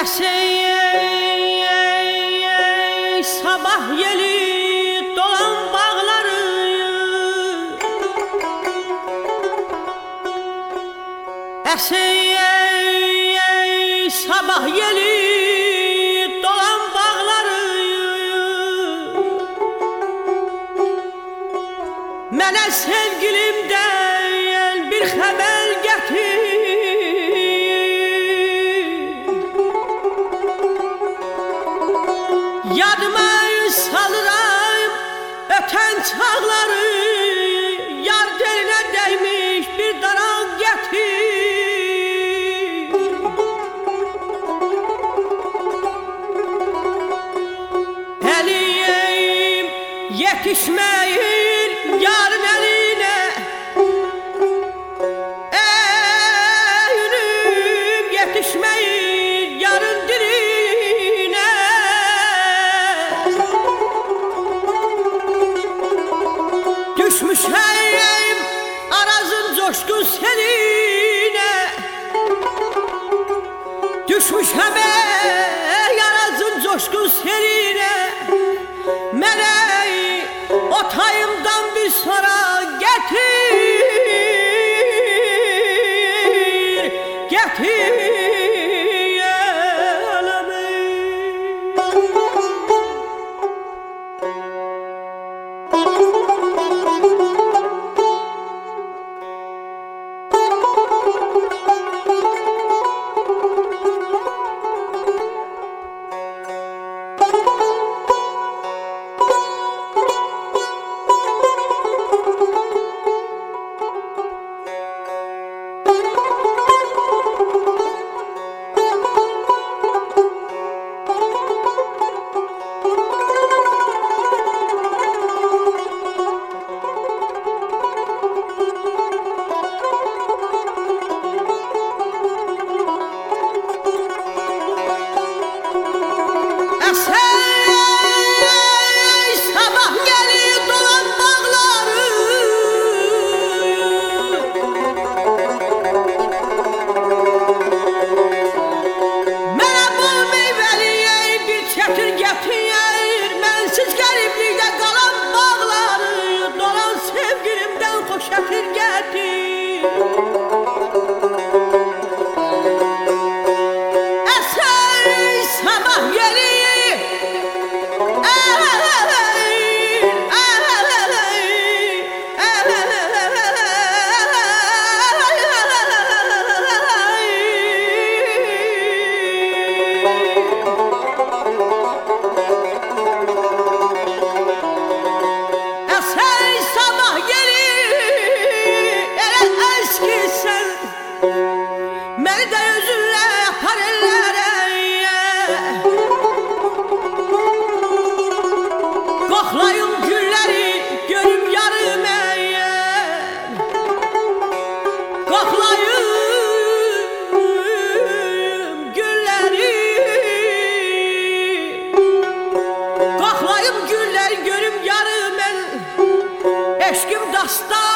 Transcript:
Sabah yeli dolan bağları sabah yeli dolan bağları mənə sevgilimdən bir xəbər gətir. Yadıma salıram öten çağları, yar deline değmiş bir daral getir. Eliyim yetişmeyin yarın eline, eğilim yetişmeyin yarın diline. Düşmüş heyim arazın coşkun seline, düşmüş hey arazın coşkun seline. Meleği otayımdan bir sonra getir, getir. Şakir getir. Eser sabah yeli, məni də özünlə apar ellərə. Qoxlayım gülləri görüm yarım əyən, qoxlayım gülləri, qoxlayım gülləri görüm yarım ən. Eşkim dastan